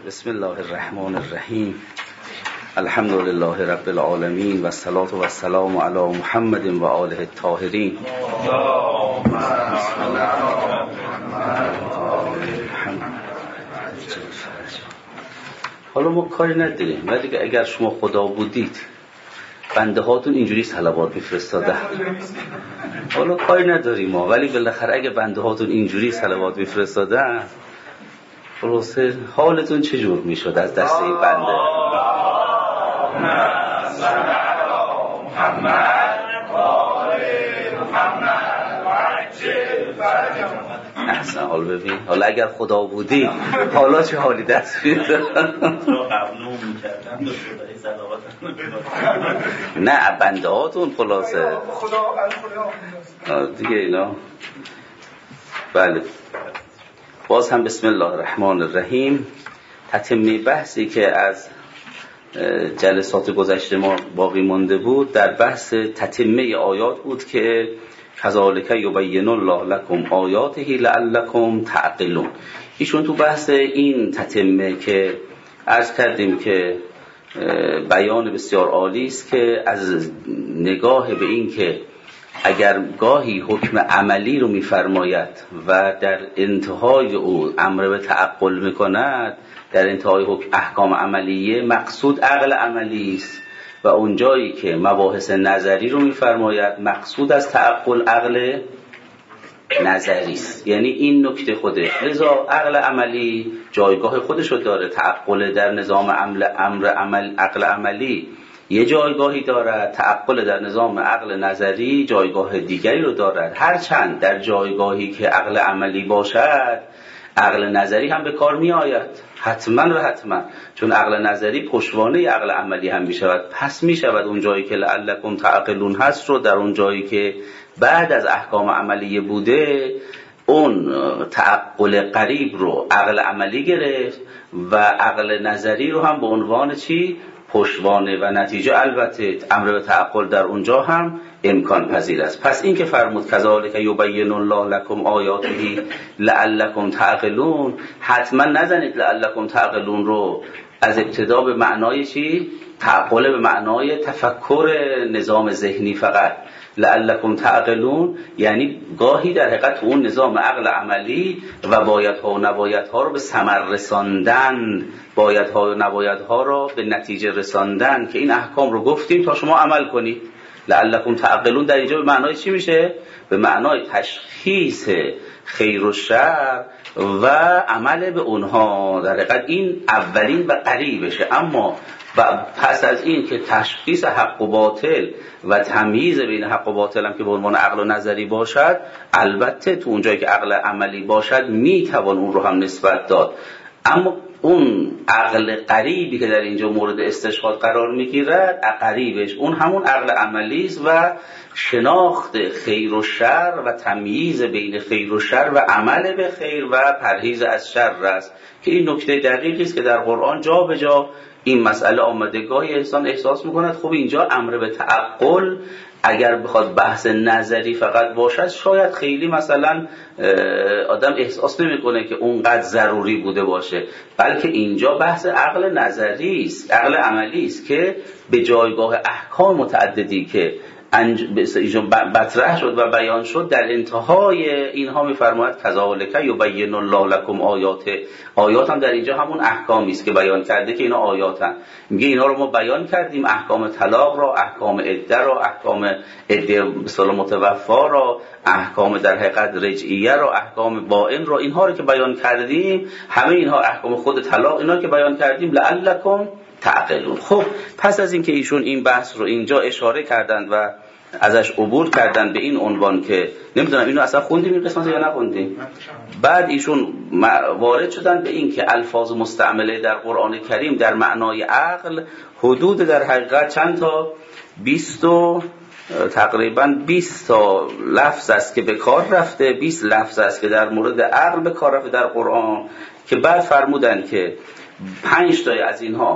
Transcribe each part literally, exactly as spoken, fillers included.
بسم الله الرحمن الرحیم. الحمد لله رب العالمین و الصلاة و السلام علی محمد و آله الطاهرین. حالا ما کاری نداریم، ولی اگر شما خدا بودید بنده هاتون اینجوری صلوات میفرستاده. حالا کاری نداریم ما، ولی بالاخره اگه بنده هاتون اینجوری صلوات میفرستاده، خلاصه حالتون چجور میشد از دست این بنده؟ احسن. حال ببین، حالا اگر خدا بودی حالا چه حالی دست می‌داد؟ نه بنده هاتون خلاصه خدا دیگه اینا. بله، باز هم بسم الله الرحمن الرحیم. تتمه بحثی که از جلسات گذشته ما باقی مانده بود در بحث تتمه آیات بود که کذالک یبین الله لکم آیاته لعلکم تعقلون. ایشون تو بحث این تتمه که عرض کردیم که بیان بسیار عالی است که از نگاه به این که اگر گاهی حکم عملی رو می‌فرماید و در انتهای او امر به تعقل می‌کند، در انتهای حکم احکام عملیه مقصود عقل عملی است و اون جایی که مباحث نظری رو می‌فرماید مقصود از تعقل عقل نظری است. یعنی این نکته خودش، لذا عقل عملی جایگاه خودش رو داره، تعقل در نظام عمل امر عمل عقل عملی یه جایگاهی دارد، تعقل در نظام عقل نظری جایگاه دیگری رو دارد. هرچند در جایگاهی که عقل عملی باشد عقل نظری هم به کار می آید، حتما و حتما، چون عقل نظری پشتوانه عقل عملی هم می شود. پس می شود اون جایی که لعلکم تعقلون هست رو در اون جایی که بعد از احکام عملی بوده اون تعقل قریب رو عقل عملی گرفت و عقل نظری رو هم به عنوان چی؟ پشتوانه و نتیجه. البته امر به تعقل در اونجا هم امکان پذیر است. پس این که فرمود کذالک یبین الله لکم آیاته لعلکم تعقلون، حتما نزنید لعلکم تعقلون رو از ابتدا به معنای چی؟ تعقل به معنای تفکر نظام ذهنی فقط. لعلکم تعقلون یعنی گاهی در حقیقت اون نظام عقل عملی و بایدها و نبایدها رو به ثمر رساندن، بایدها و نبایدها رو به نتیجه رساندن که این احکام رو گفتیم تا شما عمل کنید. لعلکم تعقلون در اینجا به معنای چی میشه؟ به معنای تشخیص خیر و شر و عمل به اونها. در حقیقت این اولین و قریبشه. اما پس از این که تشخیص حق و باطل و تمییز بین حق و باطل هم که به عنوان عقل و نظری باشد، البته تو اونجایی که عقل عملی باشد میتوان اون رو هم نسبت داد. اما اون عقل قریبی که در اینجا مورد استشهاد قرار میگیرد، قریبش اون همون عقل عملی است و شناخت خیر و شر و تمییز بین خیر و شر و عمل به خیر و پرهیز از شر است که این نکته دقیقی است که در قرآن جا به جا این مسئله آمده. گاهی انسان احساس میکند خب اینجا امر به تعقل اگر بخواد بحث نظری فقط باشد شاید خیلی مثلا آدم احساس نمیکنه که اونقدر ضروری بوده باشه، بلکه اینجا بحث عقل نظری است، عقل عملی است که به جایگاه احکام متعددی که انج... مطرح شد و بیان شد در انتهای اینها میفرماید کذالک یبین الله لکم آیاته. آیات هم در اینجا همون احکامی است که بیان کرده که اینا آیاتن. میگه اینا رو ما بیان کردیم، احکام طلاق را، احکام عده را، احکام عده مثلا متوفا را، احکام در حقیقت رجعیه را، احکام بائن را، اینها رو که بیان کردیم، همه اینها احکام خود طلاق، اینا که بیان کردیم لعلکم تعقلون. خب پس از اینکه ایشون این بحث رو اینجا اشاره کردند و ازش عبور کردن به این عنوان که نمیدونم اینو اصلا خوندیم این قسمت یا نخوندیم، بعد ایشون وارد شدن به این که الفاظ مستعمله در قرآن کریم در معنای عقل حدود در حقیقت چند تا بیست و تقریبا بیست تا لفظ است که به کار رفته، بیست لفظ است که در مورد عقل به کار رفته در قرآن، که بعد فرمودن که پنج تا از اینها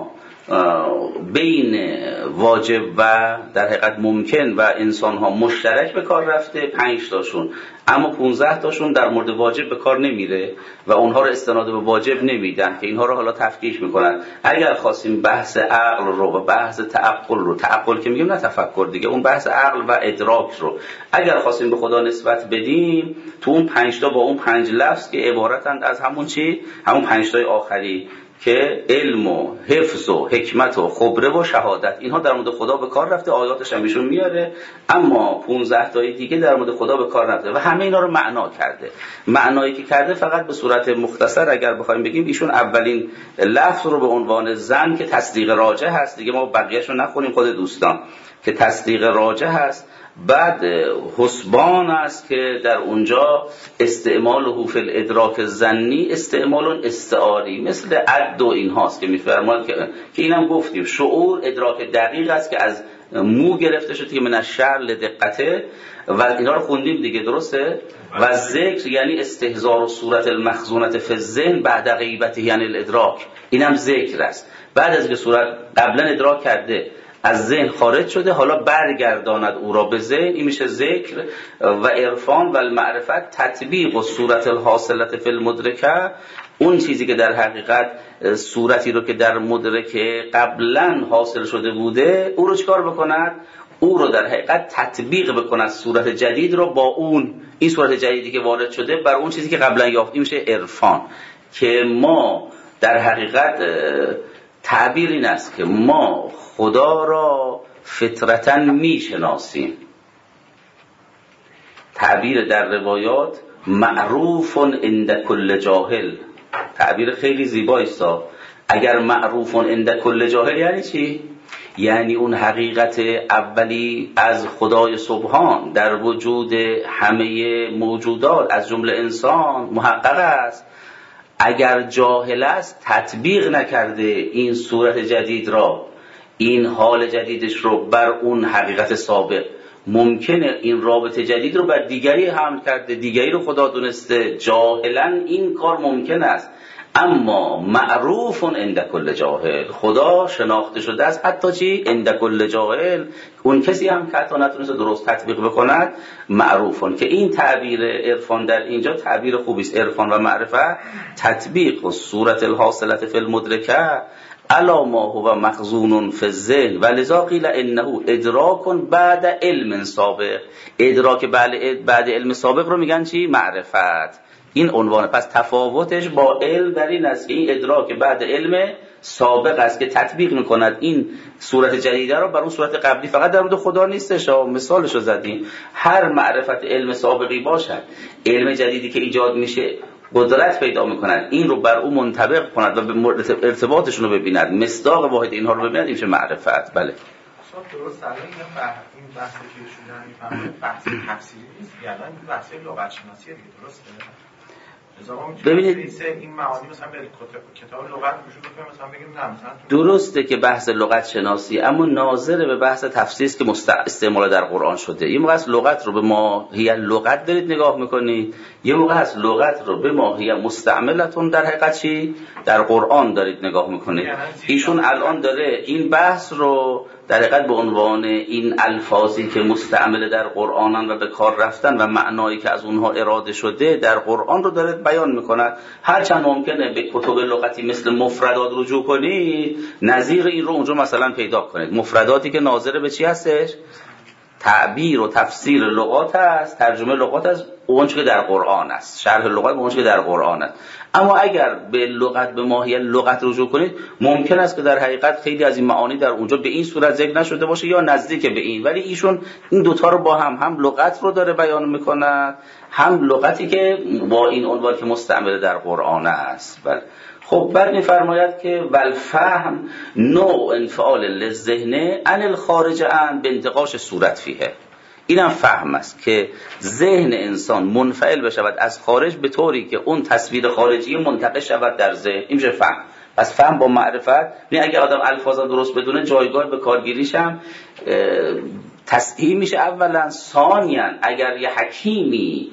بین واجب و در حقیقت ممکن و انسان ها مشترک به کار رفته پنج تاشون، اما پانزده تاشون در مورد واجب به کار نمیره و اونها رو استناد به واجب نمیدن که اینها رو حالا تفکیک میکنن. اگر خواستیم بحث عقل رو و بحث تعقل رو، تعقل که میگیم نه تفکر دیگه، اون بحث عقل و ادراک رو اگر خواستیم به خدا نسبت بدیم تو اون پنج تا با اون پنج لفظ که عبارتند از همون چی، همون پنج تای آخری که علم و حفظ و حکمت و خبره و شهادت، اینها در مورد خدا به کار رفته، آیاتش هم ایشون میاره، اما پانزده تای دیگه در مورد خدا به کار رفته و همه اینا رو معنا کرده. معنایی که کرده فقط به صورت مختصر اگر بخوایم بگیم، ایشون اولین لفظ رو به عنوان زن که تصدیق راجح هست، دیگه ما بقیه‌شو نخونیم خود دوستان، که تصدیق راجح هست. بعد حسبان است که در اونجا استعمال حروف الادراک زنی استعمال استعاری مثل عد و این هاست که میفرماد که که اینم گفتیم شعور ادراک دقیق است که از مو گرفته شده که من الشعر لدقته و اینا رو خوندیم دیگه، درسته؟ و ذکر یعنی استحضار و صورت المخزونت فی الذهن بعد غیبته یعنی الادراک، اینم ذکر است. بعد از که صورت قبلا ادراک کرده از ذهن خارج شده حالا برگرداند او را به ذهن، این میشه ذکر. و عرفان و المعرفت تطبیق و صورت الحاصلت فی المدرکه، اون چیزی که در حقیقت صورتی رو که در مدرکه قبلا حاصل شده بوده او رو چکار بکند؟ او رو در حقیقت تطبیق بکند صورت جدید رو با اون، این صورت جدیدی که وارد شده بر اون چیزی که قبلا یافتیم میشه عرفان. که ما در حقیقت تعبیر این است که ما خدا را فطرتاً میشناسیم. تعبیر در روایات معروف عند کل جاهل، تعبیر خیلی زیبایی است. اگر معروف عند کل جاهل یعنی چی؟ یعنی اون حقیقت اولی از خدای سبحان در وجود همه موجودات از جمله انسان محقق است. اگر جاهل است تطبیق نکرده این صورت جدید را، این حال جدیدش رو بر اون حقیقت سابق، ممکنه این رابطه جدید رو بر دیگری حمل کرده، دیگری رو خدا دونسته، جاهلا این کار ممکن است. اما معروف عند کل جاهل، خدا شناخته شده است حتی چی؟ عند کل جاهل، اون کسی هم که حتی نتونسته درست تطبیق بکند معروفون. که این تعبیر عرفان در اینجا تعبیر خوبی است. عرفان و معرفت تطبیق و صورت الحاصلت فی المدرکه الا ما هو مخزون فی الذهن و لذا قیل انه ادراک بعد علم سابق. ادراک بعد علم سابق رو میگن چی؟ معرفت. این عنوانه. پس تفاوتش با علم در این است که این ادراک بعد علم سابق است که تطبیق میکند این صورت جدیده رو بر اون صورت قبلی. فقط در مورد خدا نیستش، مثالشو زدیم. هر معرفت علم سابقی باشد، علم جدیدی که ایجاد میشه قدرت پیدا میکنند این رو بر اون منطبق کند و به ارتباطشون رو ببیند، مصداق واحد اینها رو ببیند، این میشه معرفت. بله درست. الان این بحثی که شما میفهمید بحث تفسیری نیست، یعنی این بحث لغت شناسی دیگه، درسته؟ ببینید این معانی مثلا به کتاب لغت میشه بگیم مثلا بگیم نه مثلا درسته که بحث لغت شناسی، اما ناظر به بحث تفسیر است که استعمال در قرآن شده. یه موقع از لغت رو به ماهیت لغت دارید نگاه میکنید، یه موقع از لغت رو به ماهیت مستعملتون در حقیقت چی در قرآن دارید نگاه میکنید. ایشون الان داره این بحث رو در حقیقت به عنوان این الفاظی که مستعمل در قرآنن و به کار رفتن و معنایی که از اونها اراده شده در قرآن رو داره بیان میکند. هرچند ممکنه به کتب لغتی مثل مفردات رجوع کنید، نظیر این رو اونجا مثلا پیدا کنید. مفرداتی که ناظر به چی هستش؟ تعبیر و تفسیر لغات است، ترجمه لغات است، اون چیزی که در قرآن است، شرح لغات اون چیزی که در قرآن است. اما اگر به لغت به ماهیت لغت رجوع کنید، ممکن است که در حقیقت خیلی از این معانی در اونجا به این صورت ذکر نشده باشه یا نزدیک به این، ولی ایشون این دوتا رو با هم هم لغت رو داره بیان میکند، هم لغتی که با این عنوان که مستعمل در قرآن است. بله. خب بعد می‌فرماید که والفهم نوع انفعال للذهن عن الخارج عن بانتقاش صورت فیه. اینم فهم است که ذهن انسان منفعل بشود از خارج به طوری که اون تصویر خارجی منتقش شود در ذهن. این میشه فهم. پس فهم با معرفت، نه اگه آدم الفاظا درست بدونه جایگاه به کارگیریش هم تصحیح میشه اولا. ثانیاً اگر یه حکیمی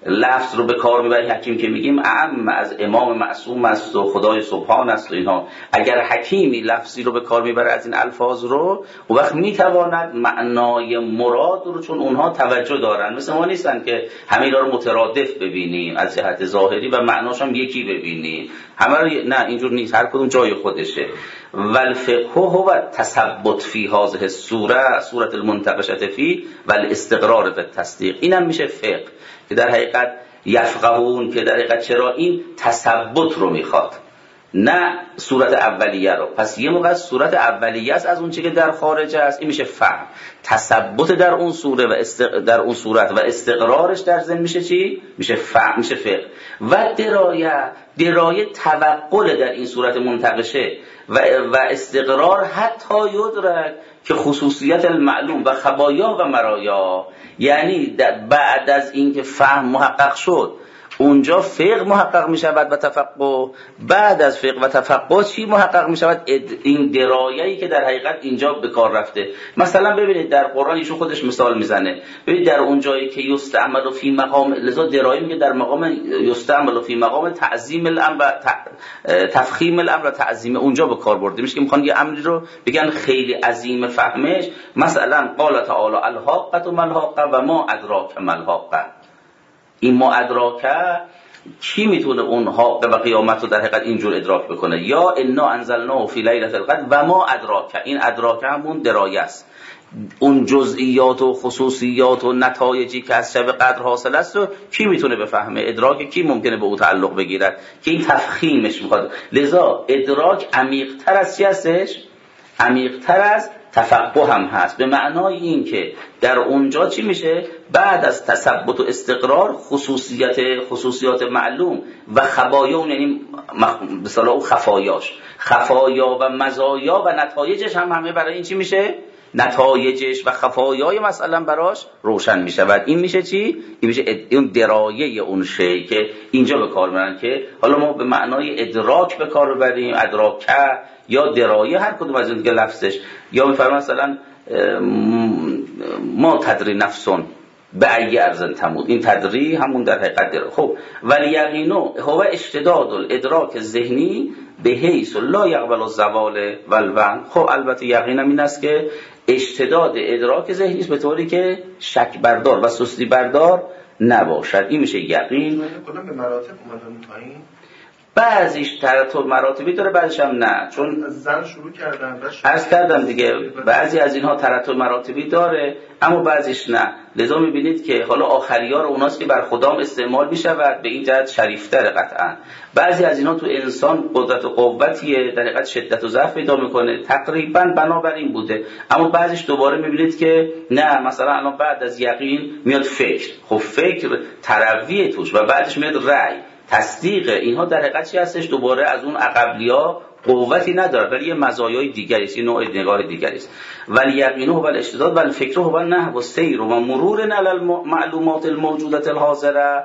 لفظ رو به کار میبره حکیم که میگیم اعم از امام معصوم است و خدای سبحان است و اینها، اگر حکیمی لفظی رو به کار میبره از این الفاظ رو، اون وقت میتواند معنای مراد رو، چون اونها توجه دارن، مثل ما نیستن که همه رو مترادف ببینیم از جهت ظاهری و معناش هم یکی ببینیم همه رو، نه اینجور نیست، هر کدوم جای خودشه. والفقه هو تثبت فی هذه السوره سوره المنتقشه فی والاستقرار فی التصدیق. اینم میشه فقه که در حقیقت یفقهون، که در حقیقت چرا این تثبت رو میخواد نه صورت اولیه رو. پس یه موقع صورت اولیه است از اون چیزی که در خارج است، این میشه فهم. تثبت در اون سوره و استق... در اون صورت و استقرارش در ذهن میشه چی؟ میشه فهم، میشه فقه. و درایه، درایه توقل در این صورت منتقشه و و استقرار حتی یدرک که خصوصیت المعلوم و خبایا و مرایا، یعنی بعد از اینکه فهم محقق شد اونجا فقه محقق می شود و تفقه، بعد از فقه و تفقه چی محقق می شود؟ این درایه‌ای که در حقیقت اینجا به کار رفته. مثلا ببینید در قرآن ایشون خودش مثال میزنه، ببینید در اون جایی که یستعمل فی مقام، لذا درایه میگه در مقام یستعمل فی مقام تعظیم الامر، تفخیم الامر، تعظیم اونجا به کار برده میشه که میخوان یه امری رو بگن خیلی عظیم فهمش. مثلا قال تعالی الحاقه ما الحاقه و ما ادراک ما الحاقه. این ما ادراکه کی میتونه اون حق و قیامت رو در حقیقت اینجور ادراک بکنه؟ یا انا انزلناه فی لیلة القدر و ما ادراکه، این ادراکه همون درایه است، اون جزئیات و خصوصیات و نتایجی که از شب قدر حاصل است و کی میتونه بفهمه؟ ادراک کی ممکنه به او تعلق بگیرد که این تفخیمش میخواد. لذا ادراک عمیق‌تر از چی هستش؟ عمیق‌تر از تفقه هم هست، به معنای این که در اونجا چی میشه؟ بعد از تثبت و استقرار خصوصیت خصوصیات معلوم و خبایا، یعنی به اصطلاح او خفایاش، خفایا و مزایا و نتایجش هم همه برای این چی میشه؟ نتایجش و خفایای مثلا براش روشن میشود. این میشه چی؟ این میشه اون درایه اون شی که اینجا به کار میبرن، که حالا ما به معنای ادراک به کار ببریم، ادراکه یا درایه، هر کدوم از این که لفظش، یا میفرمان مثلا ما تدری نفسون به ای ارض تموت، این تدری همون در حقیقت درایه. خب ولی یقینو هو اشتداد الادراک ذهنی به حیث لا یقبل الزوال والوهم. خب البته یقینم این است که اشتداد ادراک ذهنی است به طوری که شک بردار و سستی بردار نباشد. این میشه یقین. کلا به مراتب اومدن پایین، بعضیش ترتب مراتبی داره، بعضیش هم نه، چون زن شروع کردن عرض کردم دیگه بعضی از اینها ترتب مراتبی داره اما بعضیش نه. لذا میبینید که حالا آخریار اوناست که بر خدام استعمال میشود، به این جهت شریفتره قطعا. بعضی از اینها تو انسان قدرت و قوتیه، در حقیقت شدت و ضعف پیدا میکنه، تقریبا بنابراین بوده. اما بعضیش دوباره میبینید که نه، مثلا الان بعد از یقین میاد فکر، خب فکر ترویه توش، و بعدش میاد رأی، تصدیق. اینها در حقیقت چی هستش؟ دوباره از اون عقبلیا قوتی نداره، ولی یه مزایای دیگری است، یه نوع نگاه دیگری است. ولی یقینه هو الاشتداد و الفکر هو النحو و سیر و مرور علی المعلومات الموجوده الحاضره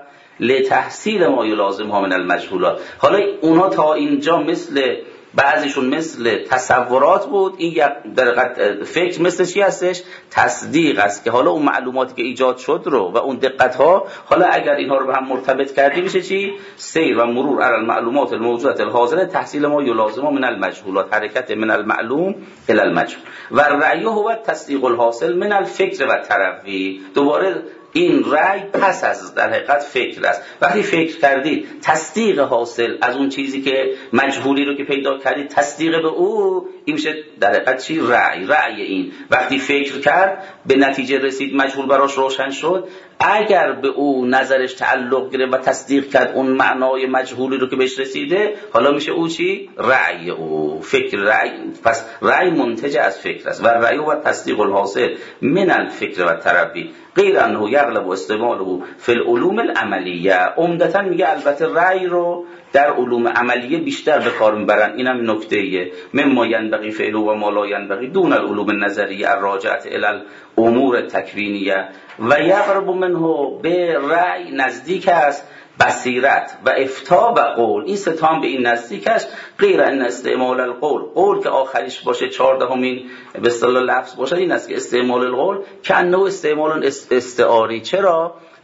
لتحصیل ما یلازمها من المجهولات. حالا اونها تا اینجا مثل بعضیشون مثل تصورات بود، این در حقیقت فکر مثل چی هستش؟ تصدیق است، که حالا اون معلوماتی که ایجاد شد رو و اون دقت ها، حالا اگر اینها رو به هم مرتبط کردی میشه چی؟ سیر و مرور علی المعلومات الموجوده الحاضره تحصیل ما یلازم من المجهولات، حرکت من المعلوم الی المجهول. و الرأی هو تصدیق الحاصل من الفکر و تروی. دوباره این رأی پس از در حقیقت فکر است. وقتی فکر کردید تصدیق حاصل از اون چیزی که مجهولی رو که پیدا کردید، تصدیق به او، این میشه در حقیقت چی؟ رأی. رأی این وقتی فکر کرد به نتیجه رسید، مجهول براش روشن شد، اگر به او نظرش تعلق گرفت و تصدیق کرد اون معنای مجهولی رو که بهش رسیده، حالا میشه او چی؟ رأی او، فکر رأی. پس رأی منتج از فکر است. و رأی و تصدیق الحاصل من الفکر و تروی غیر انه یغلب استعماله فی العلوم العملیه. عمدتاً میگه البته رأی رو در علوم عملیه بیشتر به کار میبرن، اینم نکته ایه. مما ینبغی فعله و ما لا ینبغی دون العلوم النظریه الراجعه الی الامور التکوینیه. و یقرب منه، به رأی نزدیک است بصیرت و افتا و قول. این ستام به این نزدیک است. غیر ان استعمال القول، قول که آخریش باشه چهاردهمین به اصطلاح لفظ باشه، این است که استعمال القول که انه استعمال استعاری. چرا؟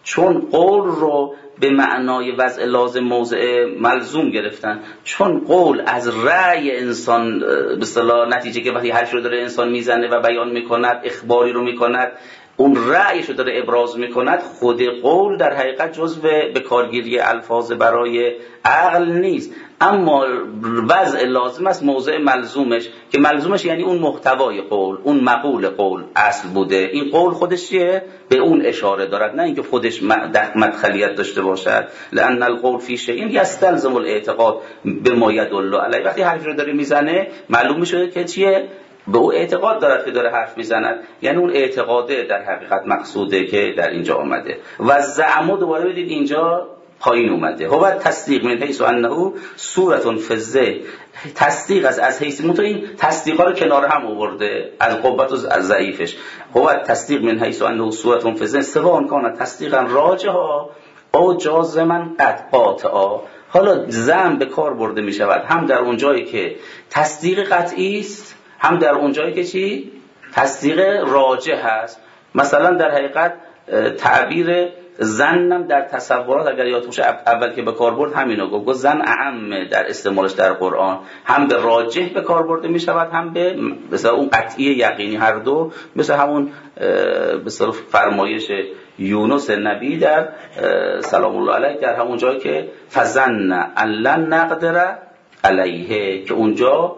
چون قول رو به معنای وضع لازم موضع ملزوم گرفتن، چون قول از رأی انسان به اصطلاح نتیجه که وقتی حرفی رو داره انسان میزنه و بیان میکند، اخباری رو میکند، اون رأیش رو داره ابراز میکند، خود قول در حقیقت جزو به کارگیری الفاظ برای عقل نیست، اما وضع لازم است موضع ملزومش، که ملزومش یعنی اون محتوای قول، اون مقول قول اصل بوده. این قول خودش چیه؟ به اون اشاره دارد، نه اینکه خودش مدخلیت داشته باشد. لأن القول فی شیء یستلزم الاعتقاد بما يدل علیه. وقتی حرف رو داره میزنه معلوم میشه که چیه؟ به او اعتقاد دارد که داره حرف میزند، یعنی اون اعتقاده در حقیقت مقصوده که در اینجا آمده. و زعم دوباره بدید اینجا پایین اومده، هو تصدیق من حیث انه صورت فی الذهن، تصدیق از از حیث متو، این تصدیقا رو کنار هم آورده از قوت و از ضعیفش. هو تصدیق من حیث انه صورت فی الذهن سواء کان تصدیقا راجحا او جازما قطعا. حالا زعم به کار برده می شود هم در اون جایی که تصدیق قطعی است، هم در اون جایی که چی؟ تصدیق راجح هست. مثلا در حقیقت تعبیر زنم در تصورات اگر یادتون باشه اول که به کار برد همینو گفت، گفت زن اعم در استعمالش در قرآن، هم به راجح به کار برده می شود، هم به مثلا اون قطعی یقینی، هر دو مثل همون مثلا فرمایش یونس نبی در سلام الله علیه در همون جایی که فظن ان لن نقدر علیه، که اونجا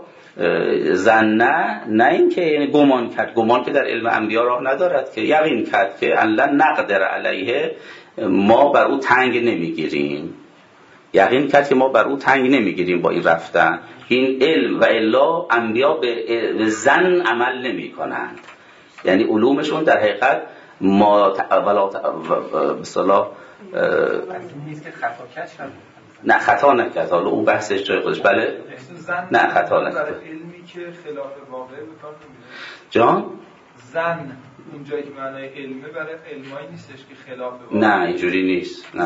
زنه نه این که یعنی گمان کرد، گمان که در علم انبیا راه ندارد، که یقین کرد که ان لن نقدر علیه، ما بر او تنگ نمیگیریم، یقین کرد که ما بر او تنگ نمیگیریم با این رفتن. این علم و الا انبیا به زن عمل نمی کنند، یعنی علومشون در حقیقت ما ولا به اصطلاح نیست که خطا کشف، نه خطا نکرد، حالا اون بحثش جای خودش، بله نه خطا نکرد. علمی که خلاف واقع به کار نمیره جان زن اونجایی که معنای علمه برای علمایی نیستش که خلاف واقع، نه اینجوری نیست، نه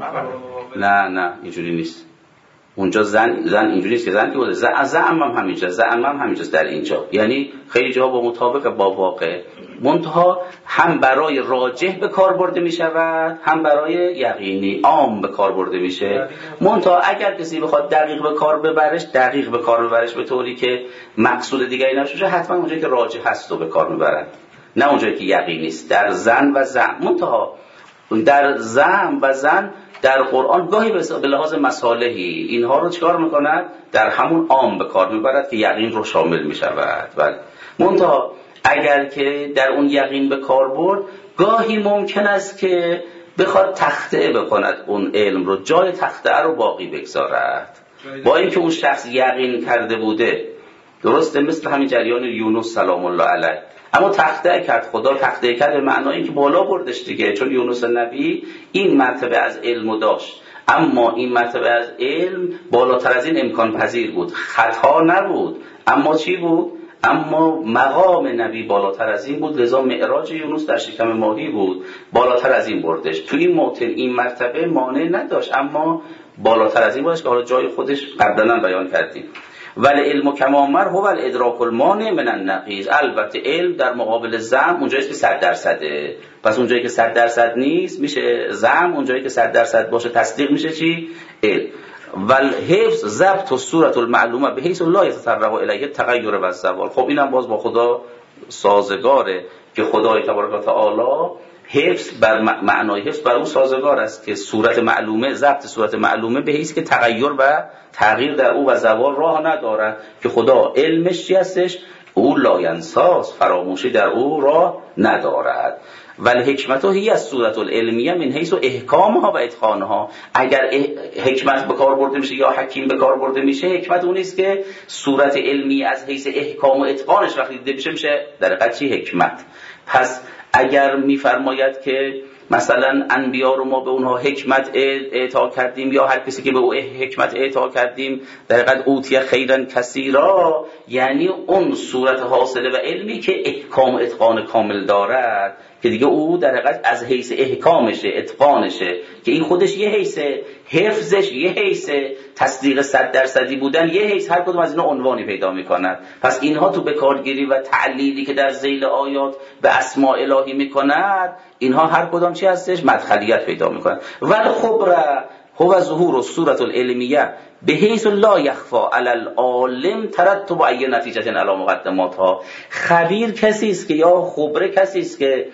نه نه اینجوری نیست. اونجا زن زن اینجوری نیست که زن که بوده، زعم هم همینجا، زعم هم همینجاست در اینجا، یعنی خیلی جا با مطابق با واقع، منتها هم برای راجح به کار برده می شود، هم برای یقینی عام به کار برده میشه. منتها اگر کسی بخواد دقیق به کار ببرش، دقیق به کار ببرش به طوری که مقصود دیگری نشه، حتما اونجایی که راجح هست رو به کار میبرن، نه اونجایی که یقینی است. در زن و زعم، منتها در زعم و زن در قرآن گاهی به لحاظ مصالحی اینها رو چکار میکند؟ در همون عام به کار میبرد که یقین رو شامل میشود. بله، منتها اگر که در اون یقین به کار برد، گاهی ممکن است که بخواد تخطئه بکند اون علم رو، جای تخطئه رو باقی بگذارد، با اینکه اون شخص یقین کرده بوده. درسته؟ مثل همین جریان یونس سلام الله علیه، اما تخطئه کرد. خدا تخطئه کرد به معنای اینکه بالا بردش دیگه، چون یونس نبی این مرتبه از علم داشت، اما این مرتبه از علم بالاتر از این امکان پذیر بود، خطا نبود، اما چی بود؟ اما مقام نبی بالاتر از این بود، لذا معراج یونس در شکم ماهی بود، بالاتر از این بردش. تو این موطن این مرتبه مانع نداشت، اما بالاتر از این بودش که حالا جای خودش قبلا بیان کردیم. ولی علم کما مر هو الادراک المانع من النقیض. البته علم در مقابل زعم اونجایی که صد درصده، پس اونجایی که صد درصد نیست میشه زعم، اونجایی که صد درصد باشه تصدیق میشه چی؟ علم. ول حفظ ضبط و صورت المعلومه به حیث لا یتطرق الیه تغیر و زوال. خب اینم باز با خدا سازگاره که خدای تبارک و تعالی حفظ بر معنای حفظ بر اون سازگار است که صورت معلومه، ضبط صورت معلومه به حیث که تغییر و تغییر در او و زوال راه ندارد، که خدا علمش چی هستش؟ او لاینساس، فراموشی در او راه ندارد. ولی حکمت هی از صورت العلمیه من حیث و احکامها و اتقانها. اگر حکمت به کار برده میشه یا حکیم به کار برده میشه، حکمت اون نیست که صورت علمی از حیث احکام و اتقانش وقتی دیده بشه میشه در حقیقت چی؟ حکمت. پس اگر میفرماید که مثلا انبیا رو ما به اونها حکمت اعطا کردیم، یا هر کسی که به او حکمت اعطا کردیم در حقیقت اوتیه خیرن کثیرا، یعنی اون صورت حاصله و علمی که احکام و اتقان کامل دارد، که دیگه او در حقیقت از حیث احکامشه، اتقانشه، که این خودش یه حیث حفظش یه حیثه، تصدیق صد درصدی بودن یه حیث، هر کدوم از اینا عنوانی پیدا میکنند. پس اینها تو بکارگیری و تعلیلی که در ذیل آیات به اسماء الهی میکند، اینها هر کدام چی هستش؟ مدخلیت پیدا میکنند. ولی خبره هو ظهور الصورة العلمیه به حیث لا یخفى علی العالم ترتب ای نتیجه علی مقدماتها. خبیر کسی است که یا خبره کسی است که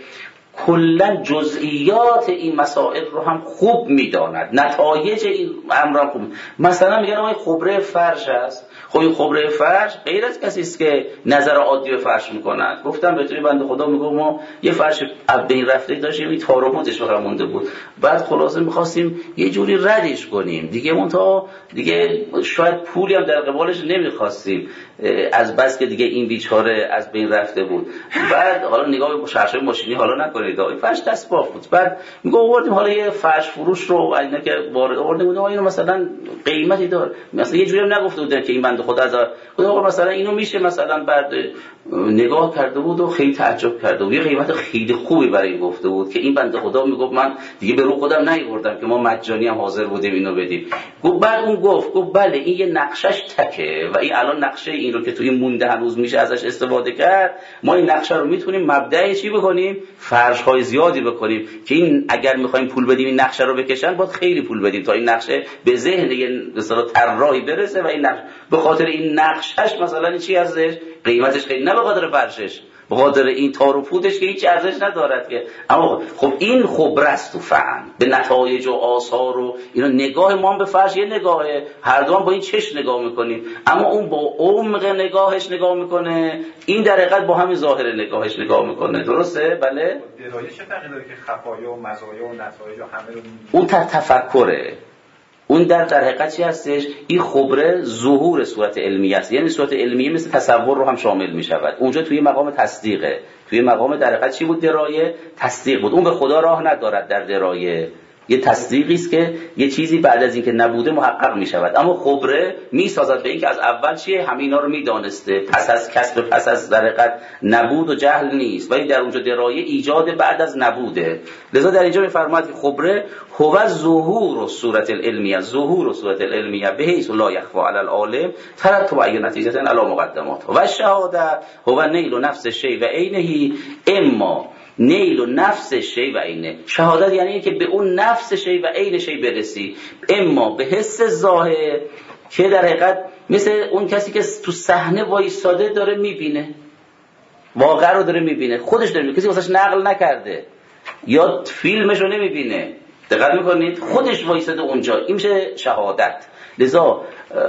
کلا جزئیات این مسائل رو هم خوب میداند، نتایج این امر خوب. مثلا میگن آقای خبره فرش است. خب این خبره فرش غیر از کسی است که نظر عادی به فرش میکنند. گفتم به طوری بنده خدا میگم ما یه فرش بین رفته داشتیم، این تار و پودش بخوام مونده بود، بعد خلاصه میخواستیم یه جوری ردش کنیم دیگه، اون تا دیگه شاید پولی هم در قبالش نمیخواستیم از بس که دیگه این بیچاره از بین رفته بود. بعد حالا نگاه به شرشای ماشینی حالا نکنید، این فرش دست باف بود. بعد میگه آوردیم حالا یه فرش فروش رو اینا که وارد آوردیم بودیم، اینو مثلا قیمتی داره، مثلا یه جوری هم نگفته بودن که این بنده خدا از خدا مثلا اینو میشه مثلا. بعد نگاه کرده بود و خیلی تعجب کرده بود، یه قیمت خیلی خوبی برای گفته بود که این بنده خدا میگفت من دیگه به رو خودم نیاوردم که ما مجانی هم حاضر بودیم اینو بدیم. گفت بعد اون گفت گفت بله این یه نقشش تکه و این الان نقشه این رو که توی مونده هنوز میشه ازش استفاده کرد، ما این نقشه رو میتونیم مبدأ چی بکنیم؟ فرش های زیادی بکنیم که این اگر میخوایم پول بدیم این نقشه رو بکشن باید خیلی پول بدیم تا این نقشه به ذهن یه مثلا طراحی برسه و این نقش به خاطر این نقشش مثلا چی ارزش؟ قیمتش خیلی، نه به خاطر فرشش، به خاطر این تار و پودش که هیچ ارزش ندارد که. اما خب این خبره است تو فهم به نتایج و آثار و اینا. نگاه ما هم به فرش یه نگاهه، هر دو هم با این چشم نگاه میکنیم، اما اون با عمق نگاهش نگاه میکنه، این در حقیقت با همین ظاهر نگاهش نگاه میکنه. درسته؟ بله. درایه چه فرقی داره که خفایا و مزایا و نتایج و همه رو اون تا تفکره، اون در در حقیقت چی هستش؟ این خبره ظهور صورت علمیه است، یعنی صورت علمیه مثل تصور رو هم شامل می شود. اونجا توی مقام تصدیقه، توی مقام در حقیقت چی بود؟ درایه، تصدیق بود. اون به خدا راه ندارد در درایه، یه تصدیقی است که یه چیزی بعد از اینکه نبوده محقق می شود. اما خبره می سازد به اینکه از اول چیه همینا رو می دانسته، پس از کسب پس از در حقیقت نبود و جهل نیست، ولی در اونجا درایه ایجاد بعد از نبوده. لذا در اینجا می‌فرماید که خبره هو ظهور صورت العلمیه، ظهور صورت العلمیه به حیث لا یخفى علی العالم ترتب ای نتیجه علی مقدمات و شهاده هو نیل نفس الشیء و عینه، اما نیل و نفس شی و عینه. شهادت یعنی که به اون نفس شی و عین شی برسی، اما به حس ظاهر که در حقیقت مثل اون کسی که تو صحنه وایساده داره میبینه، واقعا رو داره میبینه، خودش داره میبینه، کسی واسش نقل نکرده یا فیلمش رو نمیبینه. دقت میکنید؟ خودش وایساده اونجا، این میشه شهادت. لذا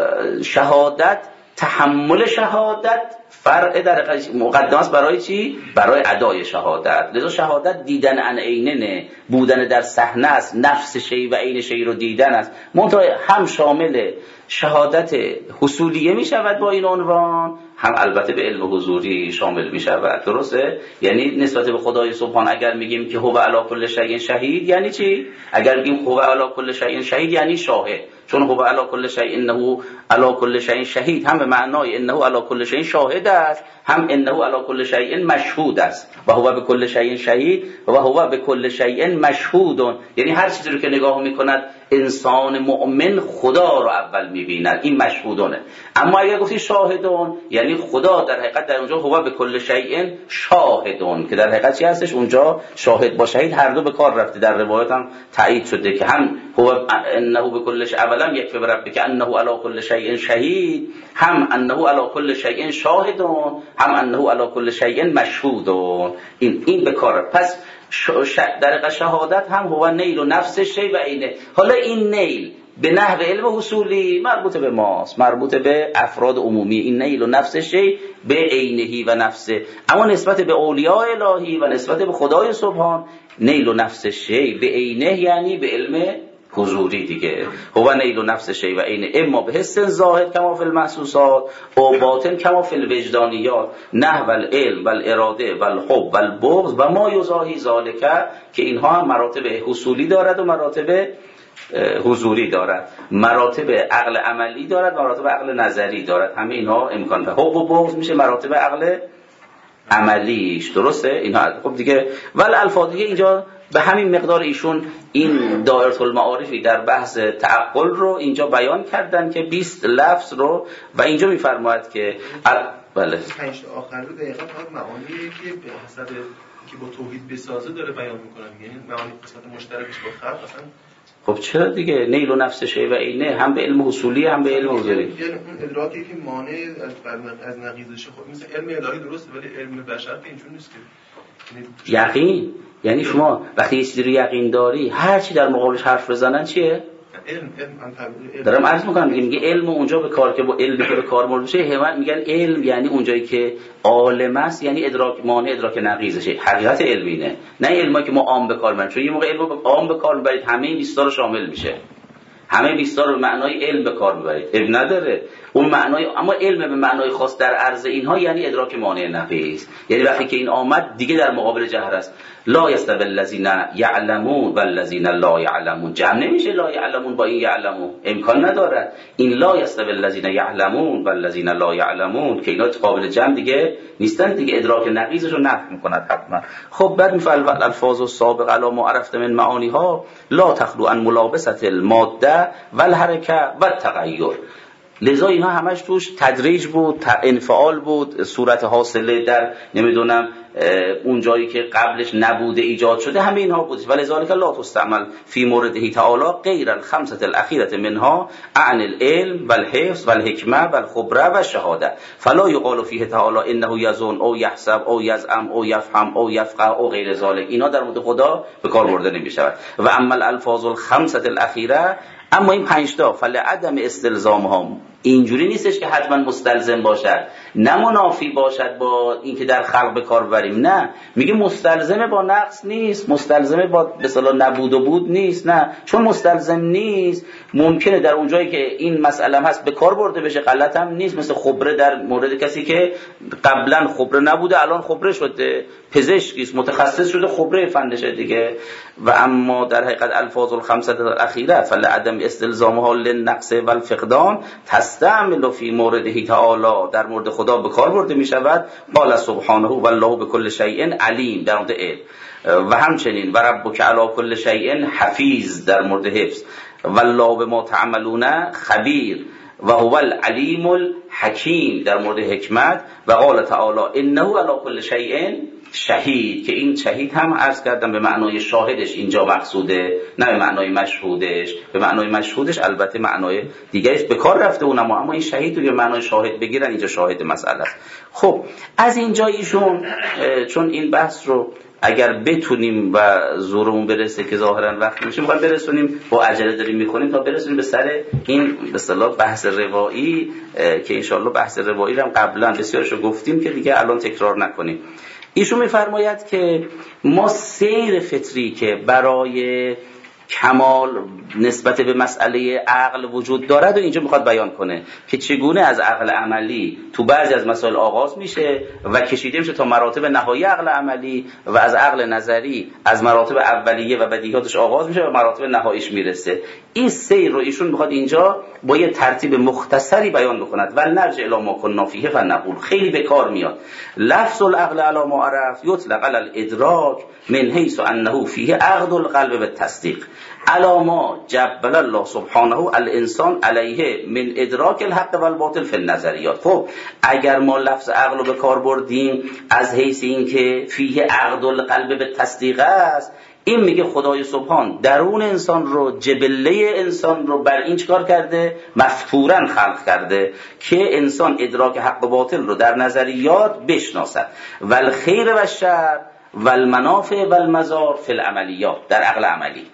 شهادت، تحمل شهادت فرع در مقدمه است برای چی؟ برای ادای شهادت. لذا شهادت دیدن عن عینه، بودن در صحنه است، نفس شی و عین شی رو دیدن است. منتها هم شامل شهادت حصولیه می شود با این عنوان، هم البته به علم حضوری شامل می شود. درسته؟ یعنی نسبت به خدای سبحان اگر میگیم که هو علی کل شیء شهید یعنی چی؟ اگر میگیم هو علی کل شیء شهید یعنی شاهد، چون هو علی کل شیء انه علی کل شیء شهید هم به معنای انه علی کل شیء شاهد است، هم انه علی کل شیء مشهود است و هو به کل شیء شهید و هو به کل شیء مشهود. یعنی هر چیزی رو که نگاه میکند انسان مؤمن خدا رو اول میبیند، این مشهودونه. اما اگر گفتی شاهدون یعنی خدا در حقیقت در اونجا هو به کل شیء شاهدون، که در حقیقت چی هستش؟ اونجا شاهد با شهید هر دو به کار رفته، در روایات هم تایید شده که هم هو انه به کل شیء اولا یکفی بربک انه علی کل شیء شهید، هم انه علی کل شیء شاهدون، هم انه علی کل شیء مشهودون. این این به کار. پس در شهادت هم هو نیل و نفس شی و عینه. حالا این نیل به نحو علم حصولی مربوط به ماست، مربوط به افراد عمومی. این نیل و نفس شی به عینهی و نفسه، اما نسبت به اولیاء الهی و نسبت به خدای سبحان نیل و نفس شی به عینه یعنی به علم حضوری دیگه. هو نیل و نفس شی و عینه اما به حس ظاهر کما فی المحسوسات و باطن کما فی الوجدانیات، نحو العلم و الاراده و الحب و البغض و ما یضاهی ذالک، که اینها هم مراتب حصولی دارد و مراتب حضوری دارد، مراتب عقل عملی دارد، مراتب عقل نظری دارد. همه اینها امکان داره. حب و بغض میشه مراتب عقل عملیش. درسته؟ اینها خب دیگه. ول الفاظ دیگه اینجا به همین مقدار ایشون این دایره المعارفی در بحث تعقل رو اینجا بیان کردن که بیست لفظ رو، و اینجا میفرماید که بله پنج تا آخر رو دقیقاً فقط معانی که به حسب که با توحید بسازه داره بیان میکنن، یعنی معانی قسمت مشترکش با خلق اصلا. خب چرا دیگه نیل و نفس شیء و عینه هم به علم حصولی هم به علم حضوری، یعنی اون ادراکی که مانع از از نقیضش، خب مثل علم الهی درسته ولی علم بشر که اینجوری نیست که یقین. یعنی شما وقتی یه چیزی رو یقین داری هر چی در مقابلش حرف بزنن چیه؟ علم علم دارم عرض میکنم دیگه، میگه علم اونجا به کار که با علمی که به کار برده میشه، همه میگن علم یعنی اونجایی که عالم است، یعنی ادراک مانع ادراک نقیضشه. حقیقت علمینه، نه علمی که ما عام به کار میبریم، چون یه موقع علم رو عام به کار میبرید همه بیست تا رو شامل میشه، همه بیست تا رو به معنای علم به کار میبرید، اب نداره اون معنای، اما علم به معنای خاص در عرض اینها یعنی ادراک مانع نقیض. یعنی وقتی که این آمد دیگه در مقابل جهر است. لا یستوی الذین یعلمون والذین لا یعلمون، جمع نمیشه لا یعلمون با این یعلمون، امکان ندارد. این لا یستوی الذین یعلمون والذین لا یعلمون که اینا قابل جمع دیگه نیستن دیگه، ادراک نقیضش رو نفی میکند حتما. خب بعد میفعل الفاظ السابق علی ما عرفت من معانیها لا تخلو عن ملابسه الماده والحرکه والتغیر. لذا اینها همش توش تدریج بود، انفعال بود، صورت حاصله در نمیدونم اون جایی که قبلش نبوده ایجاد شده، همه اینها بود. ولذالک لا تستعمل فی مورده تعالی غیر الخمسه الاخیره منها عن العلم والحفظ والحکمه والخبره والشهاده، فلا یقال فیه تعالی انه یظن او یحسب او یزعم او یفهم او یفقه او غیر ذلک. اینا در مورد خدا به کار برده نمیشود. و اما الالفاظ الخمسه الاخیره، اما این پنج تا فلعدم استلزامها، اینجوری نیستش که حتما مستلزم باشد، نه منافی باشد با اینکه در خلق به کار ببریم، نه، میگه مستلزم با نقص نیست، مستلزم با به اصطلاح نبود و بود نیست، نه، چون مستلزم نیست ممکنه در اونجایی که این مسئله هست به کار برده بشه، غلط هم نیست. مثل خبره در مورد کسی که قبلا خبره نبوده الان خبره شده، پزشکی است متخصص شده خبره فندشه دیگه. و اما در حقیقت الفاظ الخمسه الاخیره فلعدم استلزامها للنقص والفقدان تستعمل فی مورده تعالی، در مورد خدا به کار برده می شود. قال سبحانه والله بكل شیء علیم در مورد علم، و همچنین و ربک علی کل شیء حفیظ در مورد حفظ، والله بما تعملون خبیر و هو العلیم الحکیم در مورد حکمت. و قال تعالی انه علی کل شیء شهید، که این شهید هم عرض کردم به معنای شاهدش اینجا مقصوده، نه به معنای مشهودش. به معنای مشهودش البته معنای دیگه به کار رفته اونم، اما این شهید رو به معنای شاهد بگیرن اینجا شاهد مسئله است. خب از اینجا ایشون چون این بحث رو اگر بتونیم و زورمون برسه که ظاهرا وقت میشه میخوایم برسونیم، با عجله داریم میکنیم تا برسونیم به سر این به اصطلاح بحث روایی، که انشالله بحث روایی رو هم قبلا بسیارش رو گفتیم که دیگه الان تکرار نکنیم. ایشون میفرماید که ما سیر فطری که برای کمال نسبت به مسئله عقل وجود دارد و اینجا میخواد بیان کنه که چگونه از عقل عملی تو بعضی از مسائل آغاز میشه و کشیده میشه تا مراتب نهایی عقل عملی، و از عقل نظری از مراتب اولیه و بدیهیاتش آغاز میشه و مراتب نهاییش میرسه. این سیر رو ایشون میخواد اینجا با یه ترتیب مختصری بیان بکند. و نرجع الی ما کنا فیه فنقول، خیلی به کار میاد. لفظ العقل علی ما عرف یطلق علی الادراک من حیث انه فیه عقد القلب بالتصدیق علی ما جبل الله سبحانه الانسان علیه من ادراک الحق والباطل فی النظریات. خب اگر ما لفظ عقل رو به کار بردیم از حیث این که فیه عقد القلب بالتصدیق است، این میگه خدای سبحان درون انسان رو، جبله انسان رو بر این چکار کرده؟ مفطورن خلق کرده که انسان ادراک حق و باطل رو در نظریات بشناسد. والخیر و شر والمنافع والمضار فی العملیات، در عقل عملی.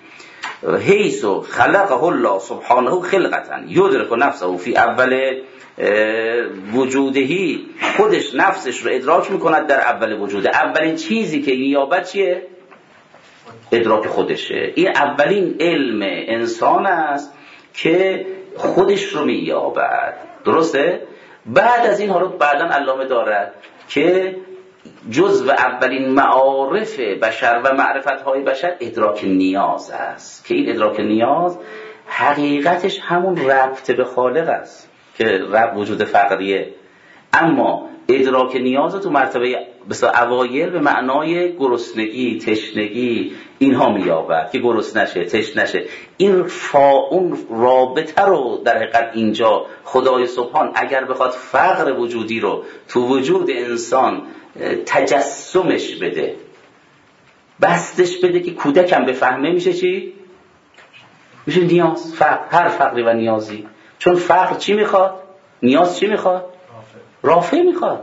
حیث خلقه الله سبحانه خلقتا یدرک نفسه فی اول وجودهی، خودش نفسش رو ادراک میکند در اول وجوده. اولین چیزی که مییابد چیه؟ ادراک خودشه. این اولین علم انسان است که خودش رو مییابد، درسته؟ بعد از این ها رو بعداً علامه دارد که جزء اولین معارف بشر و معرفت‌های بشر ادراک نیاز است، که این ادراک نیاز حقیقتش همون ربط به خالق است که رب وجود فقریه، اما ادراک نیاز رو تو مرتبه بسیار اوایل به معنای گرسنگی، تشنگی اینها میابد که گرسنه نشه، تشنه نشه. این فا اون رابطه رو در حقیقت اینجا خدای سبحان اگر بخواد فقر وجودی رو تو وجود انسان تجسمش بده، بستش بده که کودکم بفهمه، میشه چی؟ میشه نیاز. فقر، هر فقری و نیازی. چون فقر چی میخواد؟ نیاز چی میخواد؟ رافع میخواد،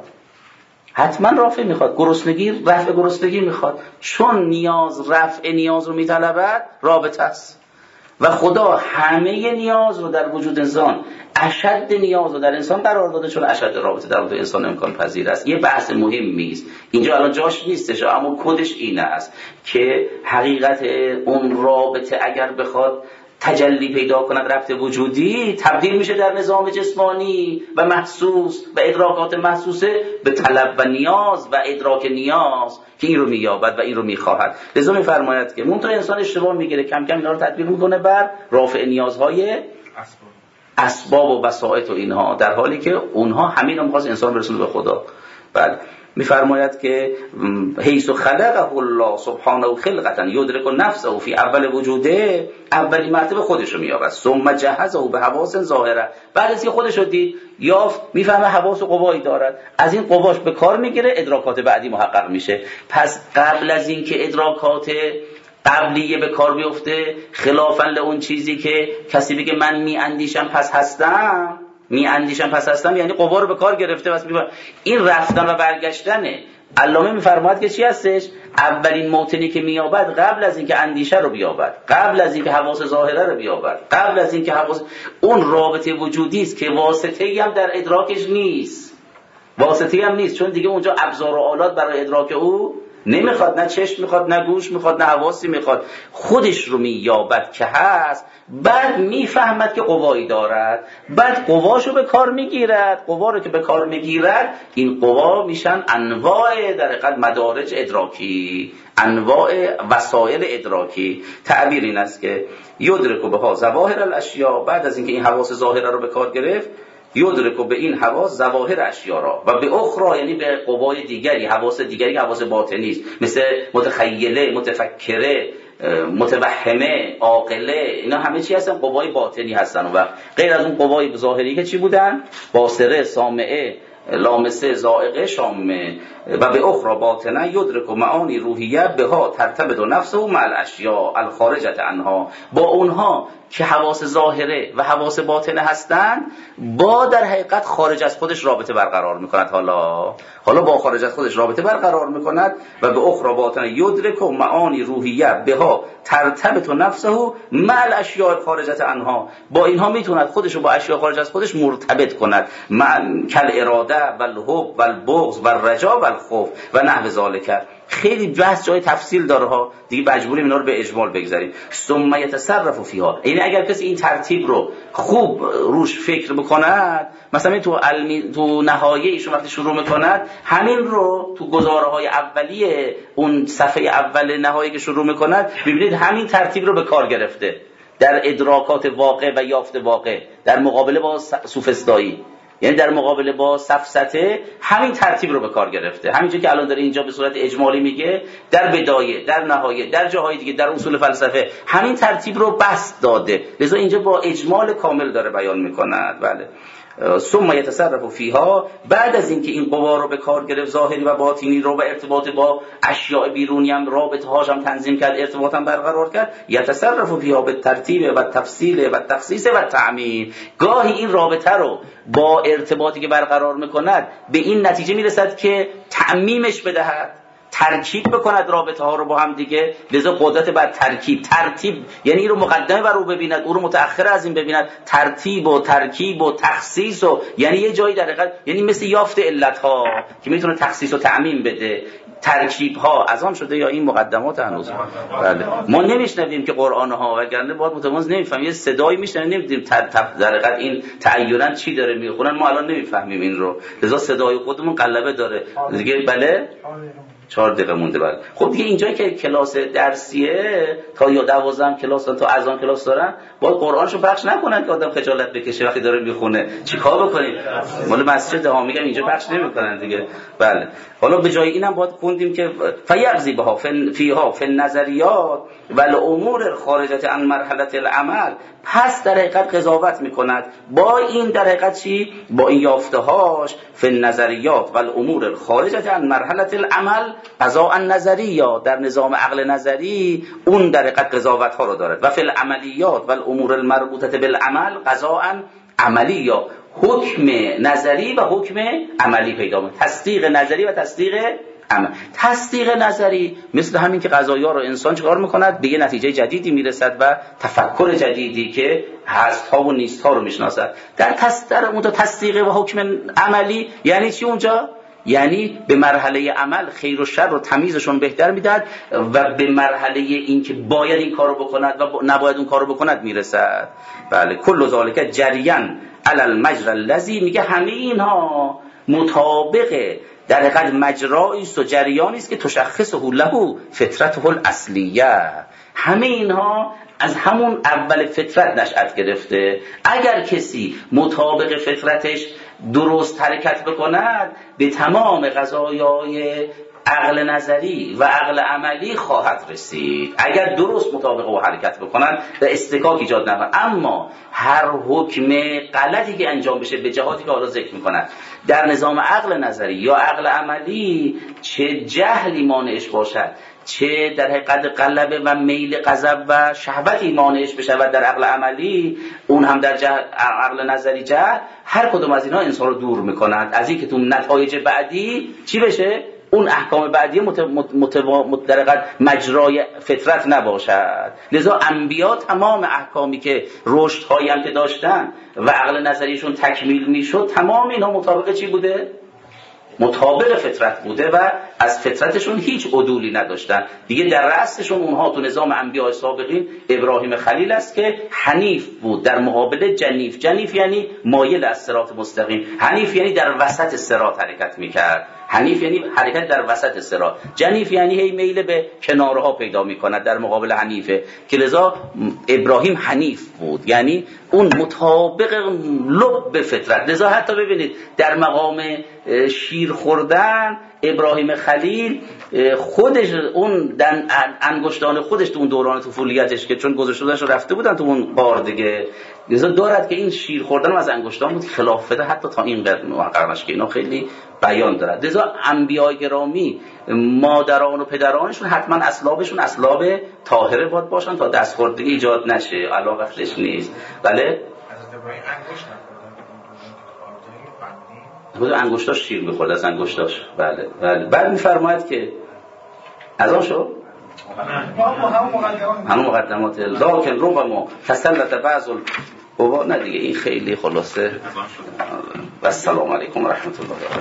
حتما رافع میخواد. گرسنگی رفع گرسنگی میخواد. چون نیاز رفع نیاز رو میطلبد، رابطه است. و خدا همه نیاز رو در وجود انسان، اشد نیاز رو در انسان قرار داده، چون اشد رابطه در وجود انسان امکان پذیر است. یه بحث مهمی است اینجا، الان جاش نیستش، اما کدش اینه است که حقیقت اون رابطه اگر بخواد تجلی پیدا کند، ربط وجودی، تبدیل میشه در نظام جسمانی و محسوس و ادراکات محسوسه به طلب و نیاز و ادراک نیاز که این رو مییابد و این رو میخواهد. لذا میفرماید که منتها انسان اشتباه میگیره، کم کم اینا رو تطبیق میکنه بر رافع نیازهای اسباب, اسباب و وسائط و اینها، در حالی که اونها همین رو میخواست انسان برسونه به خدا. بله میفرماید که حیث خلقه الله سبحانه خلقتا یدرک نفسه فی اول وجوده، اولی مرتبه خودش رو مییابد. ثم جهزه به حواس ظاهره، بعد از که خودش رو دید یافت، میفهمه حواس و قوایی دارد، از این قواش به کار میگیره، ادراکات بعدی محقق میشه. پس قبل از این که ادراکات قبلیه به کار بیفته، خلافاً لون چیزی که کسی بگه من میاندیشم پس هستم، می اندیشم پس هستم، یعنی قوا رو به کار گرفته. بس این رفتن و برگشتنه. علامه میفرماید که چی هستش؟ اولین موطنی که مییابد قبل از اینکه اندیشه رو بیابد، قبل از اینکه حواس ظاهره رو بیابد، قبل از اینکه حواس، اون رابطه وجودی است که واسطه‌ای هم در ادراکش نیست، واسطه‌ای هم نیست، چون دیگه اونجا ابزار و آلات برای ادراک او نمیخواد، نه چشم میخواد، نه گوش میخواد، نه حواسی میخواد، خودش رو مییابد که هست. بعد میفهمد که قوایی دارد، بعد قواشو به کار میگیرد. قوا رو که به کار میگیرد، این قوا میشن انواع در حقیقت مدارج ادراکی، انواع وسایل ادراکی. تعبیر این است که یدرکو بها ظواهر الاشیاء، بعد از اینکه این حواس ظاهره رو به کار گرفت، یدرکو به این حواس ظواهر اشیا را و به اخرى، یعنی به قوای دیگری، حواس دیگری، حواس باطنی است، مثل متخیله، متفکره، متوهمه، عاقله، اینا همه چی هستن؟ قوای باطنی هستن. و غیر از اون قوای ظاهری که چی بودن؟ باصره، سامعه، لامسه، ذائقه، شامه. و به اخرى باطنه یدرک و معانی روحیه بها ترتبط نفسه و مع الاشیاء الخارجه عنها، با اونها که حواس ظاهره و حواس باطنه هستند، با در حقیقت خارج از خودش رابطه برقرار میکند. حالا حالا با خارج از خودش رابطه برقرار میکند. و به اخرى باطنه یدرک و معانی روحیه بها ترتبط نفسه مع الاشیاء الخارجه عنها، با اینها میتوند خودش رو با اشیاء خارج از خودش مرتبط کند، مع کل اراده و الحب و البغض و الرجا و الخوف و نحو ذالک. خیلی بحث جای تفصیل داره ها، دیگه مجبوریم اینا رو به اجمال بگذاریم. ثم یتصرف فیها، یعنی اگر کسی این ترتیب رو خوب روش فکر بکند، مثلا تو علمی تو نهایه ایشون وقتی شروع میکند، همین رو تو گزاره های اولیه اون صفحه اول نهایی که شروع میکند، ببینید همین ترتیب رو به کار گرفته در ادراکات واقع و یافت واقع، در مقابله با سوفسطایی، یعنی در مقابله با سفسطه همین ترتیب رو به کار گرفته. همینجوری که الان داره اینجا به صورت اجمالی میگه، در بدایه، در نهایه، در جاهای دیگه، در اصول فلسفه همین ترتیب رو بسط داده. لذا اینجا با اجمال کامل داره بیان میکند. بله. ثم یتصرف فیها، بعد از اینکه این قوا رو به کار گرفت، ظاهری و باطنی رو، و ارتباط با اشیاء بیرونی هم، رابطه هاش هم تنظیم کرد، ارتباط هم برقرار کرد، یتصرف فیها به ترتیب و تفصیل و تخصیص و تعمیم. گاهی این رابطه رو با ارتباطی که برقرار میکند به این نتیجه میرسد که تعمیمش بدهد، ترکیب بکند رابطه ها رو با هم دیگه. لذا قدرت بر ترکیب، ترتیب یعنی این رو مقدمه بر او ببیند، او رو متأخر از این ببیند، ترتیب و ترکیب و تخصیص و یعنی یه جایی در حقیقت، یعنی مثل یافت علت ها که میتونه تخصیص و تعمیم بده. ترکیب ها از آن شده یا این مقدمات هنوز؟ بله. ما نمیشنویم که قرآن ها، وگرنه باید متماز نمیفهمیم، یه صدایی میشنویم نمیدونیم در حقیقت این تعینا چی داره میخونن، ما الان نمیفهمیم این رو. لذا صدای خودمون قلبه داره دیگه. بله چهار دقیقه مونده بعد. خب دیگه اینجایی که کلاس درسیه تا یا دوازده کلاس تا از آن کلاس دارن، باید قرآنشو پخش نکنن که آدم خجالت بکشه وقتی داره میخونه. چیکار بکنیم؟ مال مسجد ها میگم اینجا پخش نمیکنن دیگه. بله. حالا به جای اینم باید خوندیم که فیغزی بها فیها فی النظریات و الامور خارجه عن مرحله العمل، پس در حقیقت قضاوت میکند با این در حقیقت چی؟ با این یافته‌هاش فی النظریات و الامور خارجه عن مرحله العمل قضاء نظریات، در نظام عقل نظری اون در حقیقت قضاوت ها رو دارد، و فی العملیات و الامور المربوطه بالعمل قضاء عملی، یا حکم نظری و حکم عملی پیدا می‌کند. تصدیق نظری و تصدیق عمل. تصدیق نظری مثل همین که قضایا رو انسان چیکار میکند؟ به یه نتیجه جدیدی میرسد و تفکر جدیدی که هست ها و نیست ها رو میشناسد. در تصدیق اون تصدیق و حکم عملی یعنی چی اونجا؟ یعنی به مرحله عمل خیر و شر رو تمیزشون بهتر میداد و به مرحله این که باید این کارو بکند و نباید اون کارو بکند میرسد. بله. کل ذالک جریان علی المجرى الذی، میگه همه اینها مطابق در حقیقت مجرایی است و جریانی است که تشخصه له فطرته الاصلیه. همه اینها از همون اول فطرت نشأت گرفته. اگر کسی مطابق فطرتش درست حرکت بکند به تمام قضایای عقل نظری و عقل عملی خواهد رسید، اگر درست مطابق او حرکت بکنن و استکاک ایجاد نکنن. اما هر حکم غلطی که انجام بشه به جهاتی که حالا ذکر میکنن در نظام عقل نظری یا عقل عملی، چه جهلی مانعش باشد، چه در حقیقت غلبه و میل غضب و شهوتی مانعش بشود در عقل عملی، اون هم در جهل عقل نظری جهل، هر کدوم از اینا انسان رو دور میکنند از این که تو نتایج بعدی چی بشه؟ اون احکام بعدی متوادر مجرای فطرت نباشد. لذا انبیا تمام احکامی که رشدهایی هم که داشتن و عقل نظریشون تکمیل میشد، تمام اینا مطابق چی بوده؟ مطابق فطرت بوده و از فطرتشون هیچ عدولی نداشتن. دیگه در رأسشون اونها تو نظام انبیاء سابقین ابراهیم خلیل است که حنیف بود در مقابل جنیف. جنیف یعنی مایل از صراط مستقیم، حنیف یعنی در وسط صراط حرکت میکرد. حنیف یعنی حرکت در وسط صراط، جنیف یعنی هی میل به کنارها پیدا میکند در مقابل حنیفه، که لذا ابراهیم حنیف بود، یعنی اون مطابق لب فطرت. لذا حتی ببینید در مقام شیر خوردن ابراهیم خلیل خودش اون دن انگشتان خودش تو اون دوران طفولیتش که چون گذشته بودنش رفته بودن تو اون غار دیگه، لذا دارد که این شیر خوردن از انگشتان بود خلاف بده حتی تا این قرنش که اینا خیلی بیان دارد. لذا انبیاء گرامی مادران و پدرانشون حتما اسلابشون اسلاب طاهره باید باشن تا دستخوردگی ایجاد نشه، علاقتش نیست. بله خود انگشتاش شیر میخورد از انگشتاش. بله بله. بعد میفرماید که از آن شو همون مقدمات لکن ربما تسلط بعض بابا نه دیگه این خیلی خلاصه. و السلام علیکم و رحمت الله و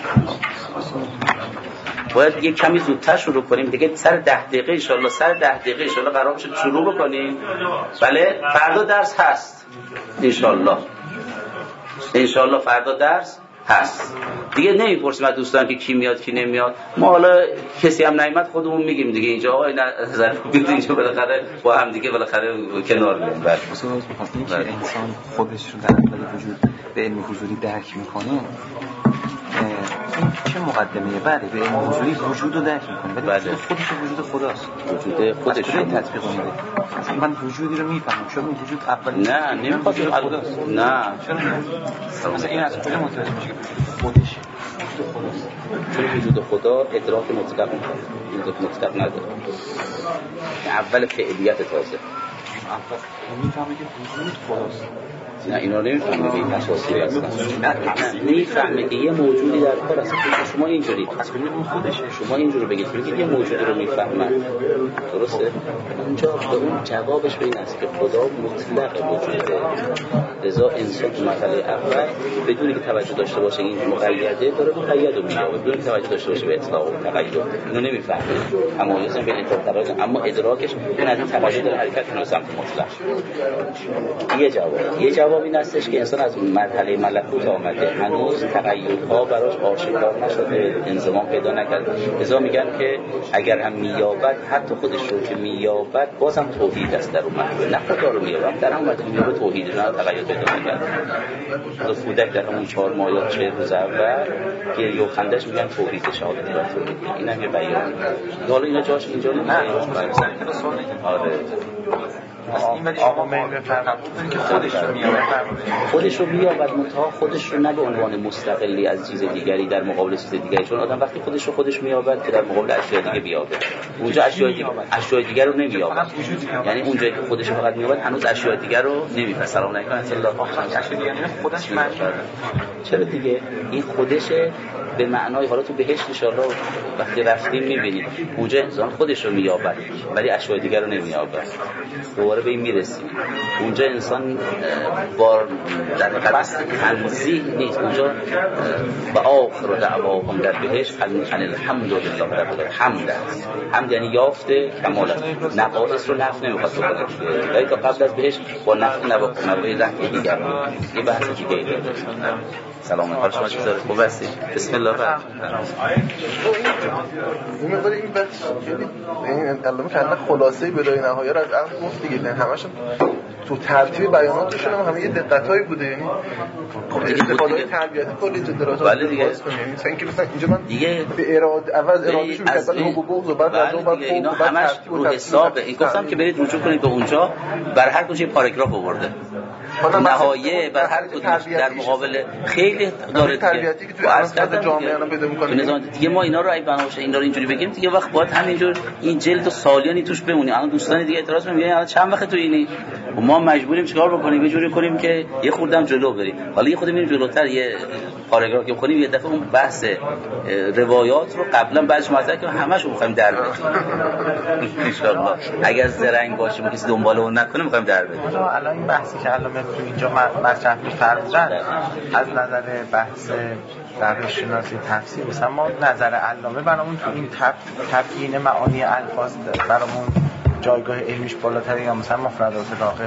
برکاته. باید یه کمی زودتر شروع کنیم دیگه، سر ده دقیقه ان شاء الله سر ده دقیقه ان شاء الله قرار بشه شروع بکنیم. بله فردا درس هست ان شاء الله، ان شاء الله فردا درس هست دیگه. نمیپرسیم از دوستان که کی میاد کی نمیاد، ما حالا کسی هم نیامد خودمون میگیم دیگه اینجا آقای نظر بدید اینجا بالاخره با هم دیگه بالاخره کنار میایم. بله اصلا میخوام این که انسان خودش رو در حال وجود به علم حضوری درک میکنه، این چه مقدمه؟ بله به علم حضوری وجود رو درک میکنه، ولی بله. خودش وجود خداست، وجود خودش رو تطبیق میده. مثلا من وجودی رو میفهمم، شما این وجود اول نه نمیخواد خداست، نه چرا مثلا این از کجا متوجه میشه که خودش وجود خداست؟ چون وجود خدا ادراک مطلق میکنه، وجود مطلق نداره، اول فعلیت تازه اول میفهمه که وجود خداست. نه اینا نمیفهمه که این اساسی هستن، نه نمیفهمه که یه موجودی در کار هست. شما اینجوری اصلا خودش شما اینجوری بگید که یه موجودی رو میفهمن، درسته؟ اونجا به اون جوابش به این است که خدا مطلق وجوده. لذا انسان تو مرحله اول بدون که توجه داشته باشه این مقیده داره مقید رو میاره، بدون توجه داشته باشه به اطلاق و تقید اینو نمیفهمه. تمایز بین اطلاق و تقید، اما ادراکش به نتیجه تقید داره حرکت کنه سمت مطلق. یه جواب یه جواب جواب این هستش که انسان از اون مرحله ملکوت آمده، هنوز تقیدها براش آشکار نشده، انضمام پیدا نکرده. لذا میگن که اگر هم مییابد حتی خودش رو که مییابد بازم توحید است در اون مرحله، نه خدا رو مییابد در اون مرحله مییابد توحید رو، نه تقید پیدا نکرده. از فودک در همون چهار ماه یا چه روز اول گریه و خندش میگن توحید شهادت را توحید. این هم یه بیان. حالا اینا جاش اینجا نه. آره. آقا می بفرمایید که خودش رو مییابد، خودش رو مییابد متها خودش رو نه به عنوان مستقلی از چیز دیگری در مقابل چیز دیگری، چون آدم وقتی خودش رو خودش مییابد که در مقابل اشیاء دیگه بیابه، اونجا اشیاء دیگه اشیاء دیگه رو نمییابد. یعنی اونجایی که خودش رو فقط مییابد هنوز اشیاء دیگه رو نمیپذیره. سلام علیکم الله. اشیاء دیگه خودش معنی چرا دیگه این خودشه به معنای حالا تو بهشت ان شاءالله وقتی رفتیم میبینید اونجا انسان خودش رو مییابد ولی اشیاء دیگه رو نمییابد. دوباره به این میرسیم اونجا انسان با در حقیقت تنزیه نیست، اونجا با آخر و دعواهم در بهشت الحمدلله رب العالمین. حمد است، حمد یعنی یافته کمال است، نقایص رو نفی نمیخواد بکنه ولی تا قبل از بهشت با نفی نباید رفت دیگر یه بحث دیگه ای داره. سلام علیکم، شما چطوره؟ خوب هستید؟ بسم الله الرحمن الرحیم. این مقدار این بحث این علامه کلا خلاصه‌ای بدای نهایه رو از عقل گفت دیگه، همشون تو ترتیب بیاناتشون هم همه یه دقتایی بوده، یعنی استفاده تربیتی کلی درجات بله دیگه. یعنی مثلا اینکه مثلا اینجا من دیگه به اراده عوض ارادهش می‌کرد بعد حب و بغض و بعد از اون بعد اینا همش رو حساب. این گفتم که برید رجوع کنید به اونجا، بر هر کدوم پاراگراف آورده نهایه بر هر کدوم در مقابل خیلی داره تربیتی که تو اصل جامعه الان پیدا می‌کنه. نظام دیگه ما اینا رو اگه بناشه اینا رو اینجوری بگیم دیگه وقت باید همینجور این جلد و سالیانی توش بمونی. الان دوستان دیگه اعتراض میگن الان چند وقت تو اینی و ما مجبوریم چیکار بکنیم؟ یه جوری کنیم که یه خوردم جلو بریم. حالا یه خود میریم جلوتر، یه پاراگراف که بخونیم یه دفعه اون بحث روایات رو قبلا بعضی مطلب که همش رو می‌خوایم در بدیم ان شاء الله. اگر زرنگ باشیم کسی دنبال اون نکنه می‌خوایم در بدیم. الان این بحثی که علامه تو اینجا مطرح می‌فرمایند از نظر بحث روش شناسی تفسیر مثلا ما نظر علامه برامون تو این تبیین معانی الفاظ برامون جایگاه علمیش بالاتره یا مثلا مفردات داخل؟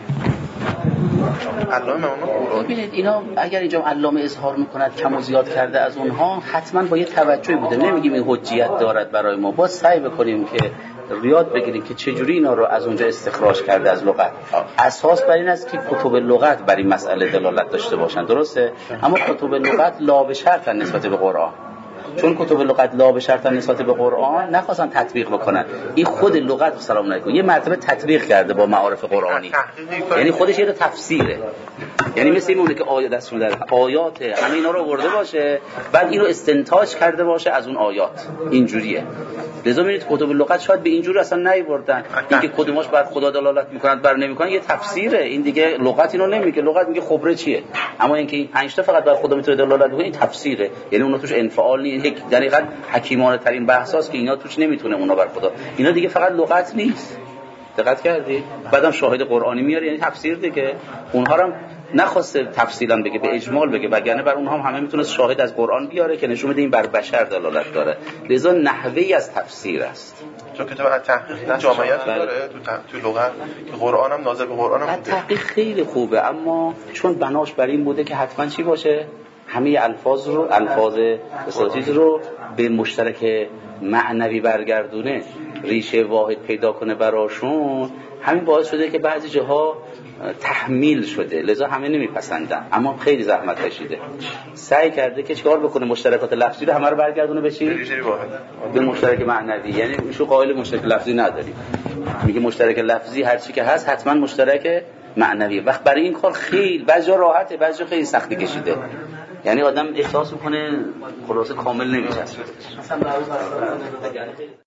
علامه اونها ببینید اینا اگر اینجا علامه اظهار میکند کم و زیاد کرده از اونها حتما با یه توجهی بوده. نمیگیم این حجیت دارد برای ما، با سعی بکنیم که ریاد بگیریم که چجوری اینا رو از اونجا استخراج کرده از لغت. اساس بر این است که کتب لغت بر این مسئله دلالت داشته باشن، درسته؟ اما کتب لغت لا به شرط نسبت به قرآن، چون کتب لغت لا به شرط نسبت به قرآن نخواستن تطبیق بکنن. این خود لغت سلام علیکم یه مرتبه تطبیق کرده با معارف قرآنی، یعنی خودش یه تفسیره. یعنی مثل این مونه که آیات دستشون در آیات همه اینا رو آورده باشه بعد اینو استنتاج کرده باشه از اون آیات، اینجوریه. لذا می‌بینید کتب لغت شاید به اینجوری اصلا نیوردن، اینکه کدوماش بعد خدا دلالت میکنند بر نمیکنن یه تفسیره. این دیگه لغت اینو نمیگه، لغت میگه خبره چیه، اما اینکه این پنج تا فقط بر خدا میتونه دلالت بکنه این تفسیره. یعنی اون توش انفعال نیست، در حقیقت حکیمانه ترین بحثاست که اینا توش نمیتونه اونا بر خدا. اینا دیگه فقط لغت نیست، دقت کردی؟ بعدم شاهد قرآنی میاره یعنی تفسیر دیگه. اونها هم نخواسته تفصیلا بگه، به اجمال بگه، وگرنه بر اونها هم همه میتونه شاهد از قرآن بیاره که نشون بده این بر بشر دلالت داره. لذا نحوهی از تفسیر است. چون کتاب تحقیق جامعیت داره تو تو لغت که قرآن هم نازل به قرآن هم تحقیق خیلی خوبه، اما چون بناش بر این بوده که حتما چی باشه، همه الفاظ رو الفاظ اساتید رو به مشترک معنوی برگردونه، ریشه واحد پیدا کنه براشون. همین باعث شده که بعضی جاها تحمیل شده، لذا همه نمیپسندن، اما خیلی زحمت کشیده، سعی کرده که چیکار بکنه مشترکات لفظی رو همه رو برگردونه به چی؟ ریشه واحد، به مشترک معنوی. یعنی میشه قائل مشترک لفظی نداریم، میگه مشترک لفظی هر چی که هست حتما مشترک معنوی. وقت برای این کار خیلی بعضی جا راحته، بعضی جا خیلی سختی کشیده، یعنی آدم احساس میکنه خلاصه کامل نمیشه.